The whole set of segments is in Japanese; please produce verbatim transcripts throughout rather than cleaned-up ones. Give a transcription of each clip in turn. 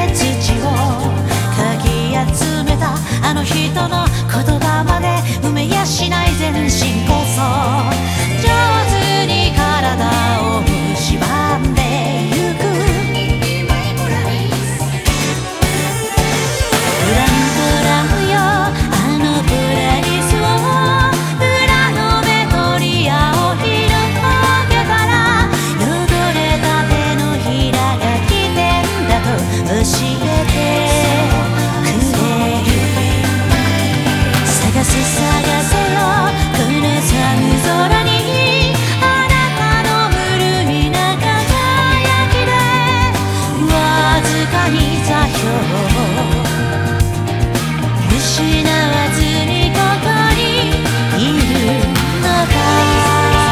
て土をかき集めたあの人の言葉まで埋めやしない全身こそ上手に体を蝕んでゆくブランブランよあのプレイスを裏の目取り合を広げたら汚れた手のひらが起点だと教えてくれる探す探せよこの寒空にあなたの無類な輝きでわずかに座標失わずにここにいるのか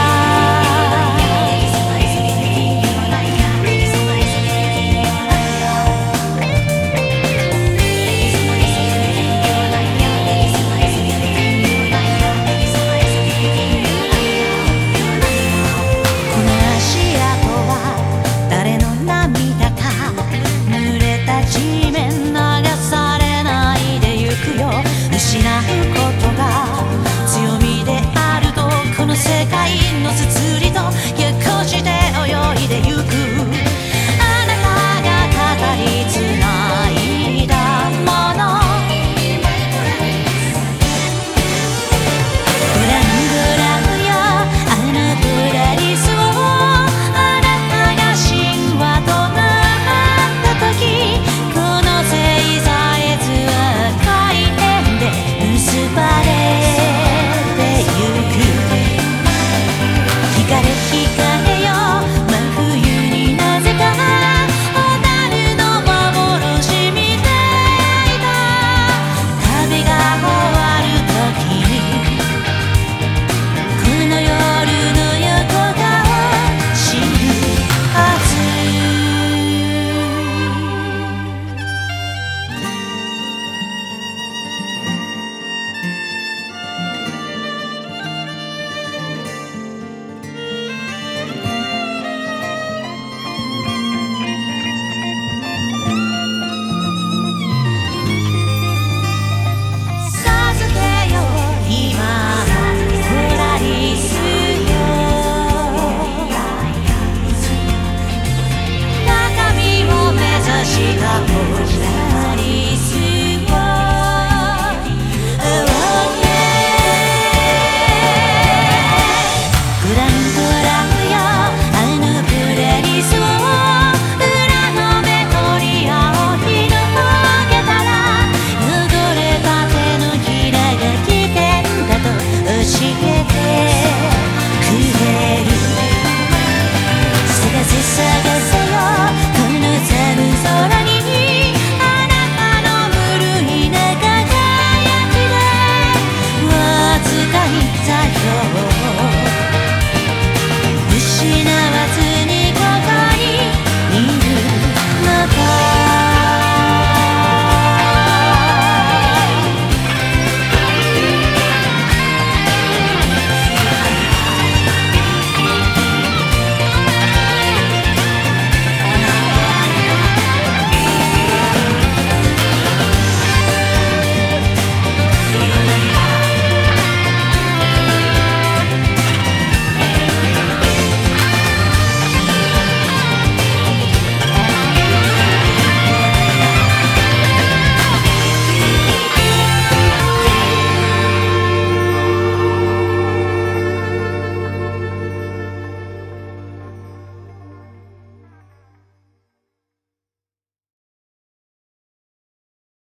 この足跡は誰の涙か濡れた地面流されないでゆくよ失う